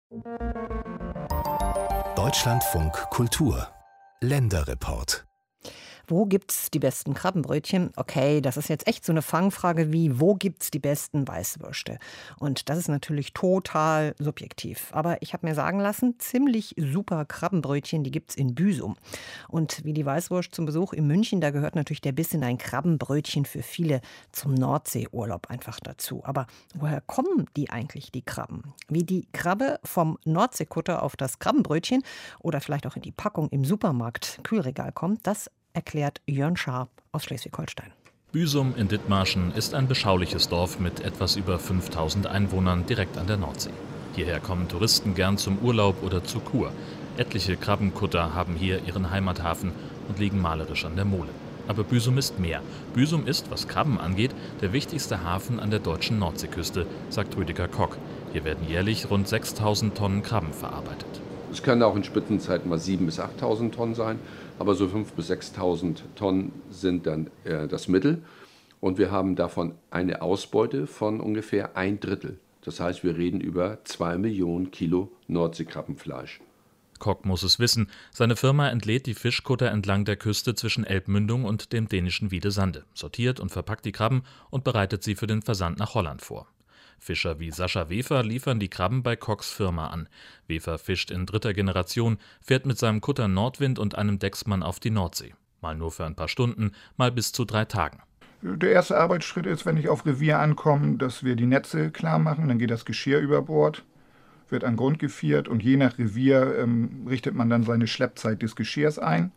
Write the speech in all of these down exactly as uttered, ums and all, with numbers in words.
Deutschlandfunk Kultur Länderreport. Wo gibt's die besten Krabbenbrötchen? Okay, das ist jetzt echt so eine Fangfrage wie, wo gibt's die besten Weißwürste? Und das ist natürlich total subjektiv. Aber ich habe mir sagen lassen, ziemlich super Krabbenbrötchen, die gibt's in Büsum. Und wie die Weißwurst zum Besuch in München, da gehört natürlich der Biss in ein Krabbenbrötchen für viele zum Nordseeurlaub einfach dazu. Aber woher kommen die eigentlich, die Krabben? Wie die Krabbe vom Nordseekutter auf das Krabbenbrötchen oder vielleicht auch in die Packung im Supermarkt Kühlregal kommt, das erklärt Jörn Schaar aus Schleswig-Holstein. Büsum in Dithmarschen ist ein beschauliches Dorf mit etwas über fünftausend Einwohnern direkt an der Nordsee. Hierher kommen Touristen gern zum Urlaub oder zur Kur. Etliche Krabbenkutter haben hier ihren Heimathafen und liegen malerisch an der Mole. Aber Büsum ist mehr. Büsum ist, was Krabben angeht, der wichtigste Hafen an der deutschen Nordseeküste, sagt Rüdiger Kock. Hier werden jährlich rund sechstausend Tonnen Krabben verarbeitet. Es können auch in Spitzenzeiten mal siebentausend bis achttausend Tonnen sein, aber so fünftausend bis sechstausend Tonnen sind dann äh, das Mittel. Und wir haben davon eine Ausbeute von ungefähr ein Drittel. Das heißt, wir reden über zwei Millionen Kilo Nordseekrabbenfleisch. Kock muss es wissen, seine Firma entlädt die Fischkutter entlang der Küste zwischen Elbmündung und dem dänischen Wiedesande, sortiert und verpackt die Krabben und bereitet sie für den Versand nach Holland vor. Fischer wie Sascha Wefer liefern die Krabben bei Kocks Firma an. Wefer fischt in dritter Generation, fährt mit seinem Kutter Nordwind und einem Decksmann auf die Nordsee. Mal nur für ein paar Stunden, mal bis zu drei Tagen. Der erste Arbeitsschritt ist, wenn ich auf Revier ankomme, dass wir die Netze klar machen. Dann geht das Geschirr über Bord, wird an Grund gefiert und je nach Revier ähm, richtet man dann seine Schleppzeit des Geschirrs ein.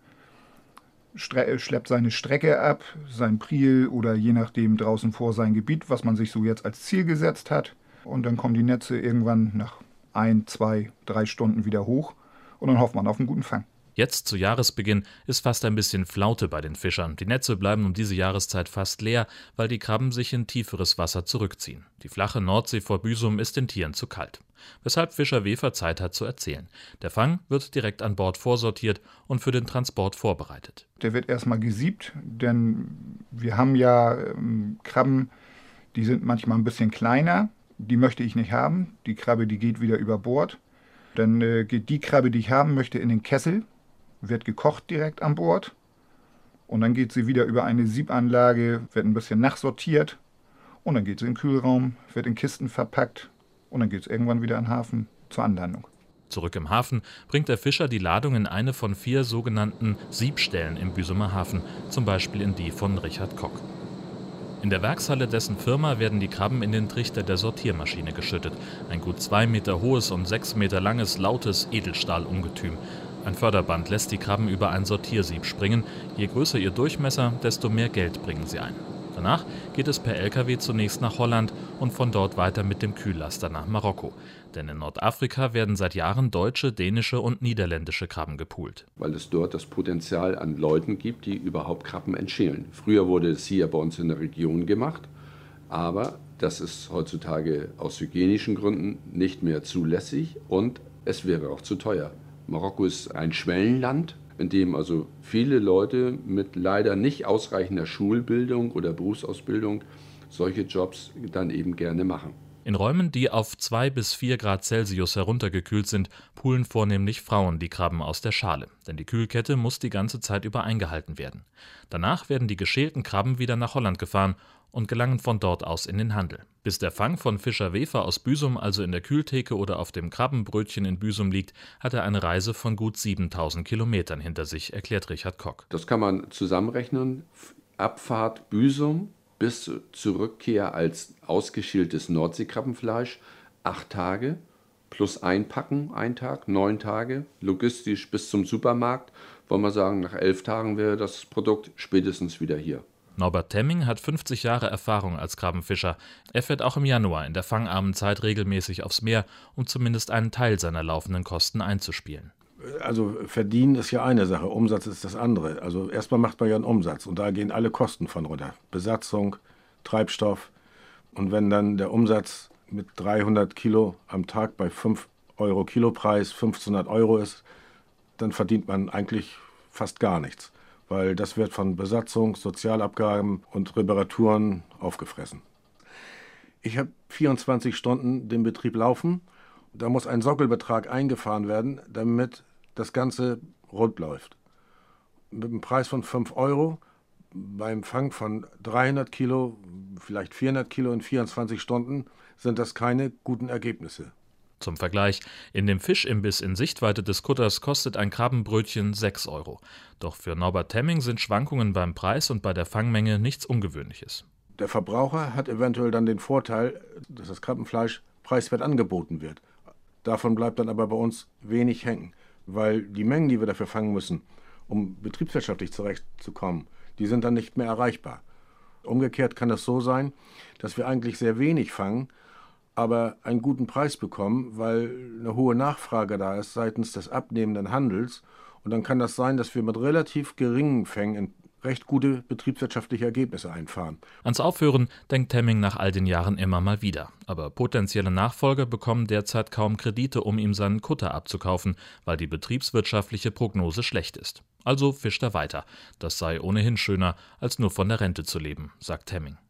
Stre- schleppt seine Strecke ab, sein Priel oder je nachdem draußen vor sein Gebiet, was man sich so jetzt als Ziel gesetzt hat. Und dann kommen die Netze irgendwann nach ein, zwei, drei Stunden wieder hoch und dann hofft man auf einen guten Fang. Jetzt zu Jahresbeginn ist fast ein bisschen Flaute bei den Fischern. Die Netze bleiben um diese Jahreszeit fast leer, weil die Krabben sich in tieferes Wasser zurückziehen. Die flache Nordsee vor Büsum ist den Tieren zu kalt. Weshalb Fischer Wefer Zeit hat zu erzählen. Der Fang wird direkt an Bord vorsortiert und für den Transport vorbereitet. Der wird erstmal gesiebt, denn wir haben ja ähm, Krabben, die sind manchmal ein bisschen kleiner. Die möchte ich nicht haben. Die Krabbe, die geht wieder über Bord. Dann äh, geht die Krabbe, die ich haben möchte, in den Kessel, wird gekocht direkt an Bord. Und dann geht sie wieder über eine Siebanlage, wird ein bisschen nachsortiert. Und dann geht sie in den Kühlraum, wird in Kisten verpackt. Und dann geht es irgendwann wieder in den Hafen zur Anlandung. Zurück im Hafen bringt der Fischer die Ladung in eine von vier sogenannten Siebstellen im Büsumer Hafen, zum Beispiel in die von Richard Kock. In der Werkshalle dessen Firma werden die Krabben in den Trichter der Sortiermaschine geschüttet. Ein gut zwei Meter hohes und sechs Meter langes, lautes Edelstahlungetüm. Ein Förderband lässt die Krabben über ein Sortiersieb springen. Je größer ihr Durchmesser, desto mehr Geld bringen sie ein. Danach geht es per L K W zunächst nach Holland und von dort weiter mit dem Kühllaster nach Marokko. Denn in Nordafrika werden seit Jahren deutsche, dänische und niederländische Krabben gepoolt. Weil es dort das Potenzial an Leuten gibt, die überhaupt Krabben entschälen. Früher wurde es hier bei uns in der Region gemacht, aber das ist heutzutage aus hygienischen Gründen nicht mehr zulässig und es wäre auch zu teuer. Marokko ist ein Schwellenland, in dem also viele Leute mit leider nicht ausreichender Schulbildung oder Berufsausbildung solche Jobs dann eben gerne machen. In Räumen, die auf zwei bis vier Grad Celsius heruntergekühlt sind, poolen vornehmlich Frauen die Krabben aus der Schale. Denn die Kühlkette muss die ganze Zeit über eingehalten werden. Danach werden die geschälten Krabben wieder nach Holland gefahren und gelangen von dort aus in den Handel. Bis der Fang von Fischer Wefer aus Büsum also in der Kühltheke oder auf dem Krabbenbrötchen in Büsum liegt, hat er eine Reise von gut siebentausend Kilometern hinter sich, erklärt Richard Kock. Das kann man zusammenrechnen. Abfahrt Büsum bis zur Rückkehr als ausgeschältes Nordseekrabbenfleisch, acht Tage, plus einpacken, ein Tag, neun Tage, logistisch bis zum Supermarkt. Wollen wir sagen, nach elf Tagen wäre das Produkt spätestens wieder hier. Norbert Temming hat fünfzig Jahre Erfahrung als Krabbenfischer. Er fährt auch im Januar in der fangarmen Zeit regelmäßig aufs Meer, um zumindest einen Teil seiner laufenden Kosten einzuspielen. Also verdienen ist ja eine Sache, Umsatz ist das andere. Also erstmal macht man ja einen Umsatz und da gehen alle Kosten von runter. Besatzung, Treibstoff und wenn dann der Umsatz mit dreihundert Kilo am Tag bei fünf Euro Kilopreis fünfzehnhundert Euro ist, dann verdient man eigentlich fast gar nichts. Weil das wird von Besatzung, Sozialabgaben und Reparaturen aufgefressen. Ich habe vierundzwanzig Stunden den Betrieb laufen Da muss ein Sockelbetrag eingefahren werden, damit das Ganze rund läuft. Mit einem Preis von fünf Euro beim Fang von dreihundert Kilo, vielleicht vierhundert Kilo in vierundzwanzig Stunden sind das keine guten Ergebnisse. Zum Vergleich, in dem Fischimbiss in Sichtweite des Kutters kostet ein Krabbenbrötchen sechs Euro. Doch für Norbert Temming sind Schwankungen beim Preis und bei der Fangmenge nichts Ungewöhnliches. Der Verbraucher hat eventuell dann den Vorteil, dass das Krabbenfleisch preiswert angeboten wird. Davon bleibt dann aber bei uns wenig hängen, weil die Mengen, die wir dafür fangen müssen, um betriebswirtschaftlich zurechtzukommen, die sind dann nicht mehr erreichbar. Umgekehrt kann es so sein, dass wir eigentlich sehr wenig fangen, aber einen guten Preis bekommen, weil eine hohe Nachfrage da ist seitens des abnehmenden Handels. Und dann kann das sein, dass wir mit relativ geringen Fängen recht gute betriebswirtschaftliche Ergebnisse einfahren. Ans Aufhören denkt Temming nach all den Jahren immer mal wieder. Aber potenzielle Nachfolger bekommen derzeit kaum Kredite, um ihm seinen Kutter abzukaufen, weil die betriebswirtschaftliche Prognose schlecht ist. Also fischt er weiter. Das sei ohnehin schöner, als nur von der Rente zu leben, sagt Temming.